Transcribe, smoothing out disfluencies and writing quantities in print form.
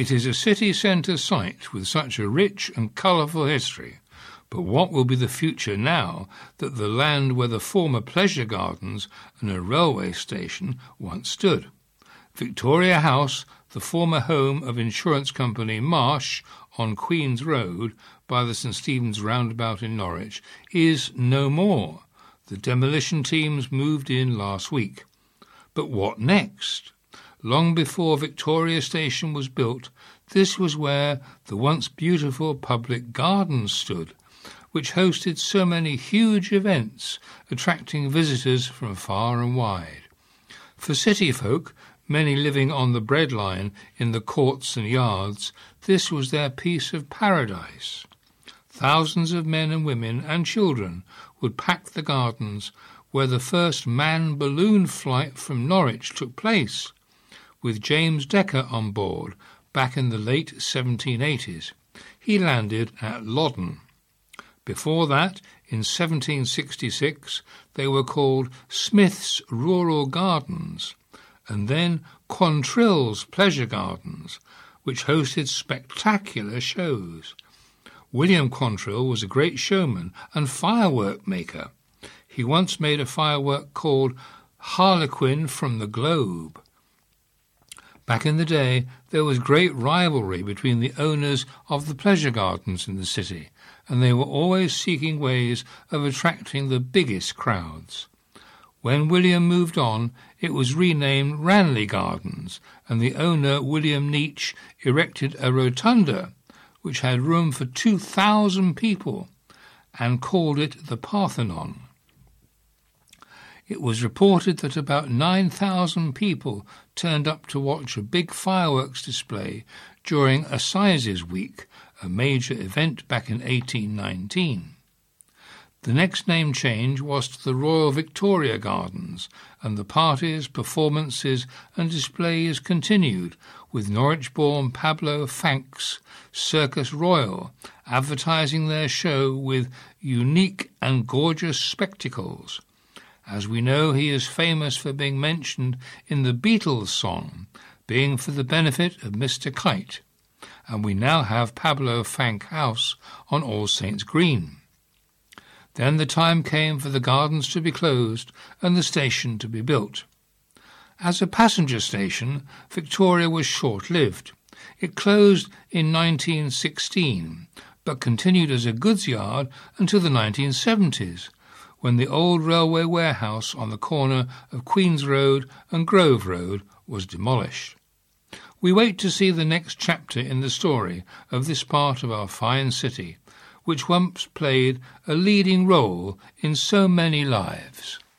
It is a city centre site with such a rich and colourful history, but what will be the future now that the land where the former pleasure gardens and a railway station once stood? Victoria House, the former home of insurance company Marsh on Queen's Road by the St Stephen's roundabout in Norwich, is no more. The demolition teams moved in last week. But what next? Long before Victoria Station was built, this was where the once beautiful public gardens stood, which hosted so many huge events, attracting visitors from far and wide. For city folk, many living on the breadline in the courts and yards, this was their piece of paradise. Thousands of men and women and children would pack the gardens where the first manned balloon flight from Norwich took place, with James Decker on board back in the late 1780s. He landed at Loddon. Before that, in 1766, they were called Smith's Rural Gardens, and then Quantrill's Pleasure Gardens, which hosted spectacular shows. William Quantrill was a great showman and firework maker. He once made a firework called Harlequin from the Globe. Back in the day, there was great rivalry between the owners of the pleasure gardens in the city, and they were always seeking ways of attracting the biggest crowds. When William moved on, it was renamed Ranelagh Gardens, and the owner, William Neach, erected a rotunda, which had room for 2,000 people, and called it the Parthenon. It was reported that about 9,000 people turned up to watch a big fireworks display during Assizes Week, a major event back in 1819. The next name change was to the Royal Victoria Gardens, and the parties, performances and displays continued, with Norwich-born Pablo Fanck's Circus Royal advertising their show with unique and gorgeous spectacles. As we know, he is famous for being mentioned in the Beatles song, being for the benefit of Mr. Kite, and we now have Pablo Fanck House on All Saints Green. Then the time came for the gardens to be closed and the station to be built. As a passenger station, Victoria was short-lived. It closed in 1916, but continued as a goods yard until the 1970s, when the old railway warehouse on the corner of Queen's Road and Grove Road was demolished. We wait to see the next chapter in the story of this part of our fine city, which once played a leading role in so many lives.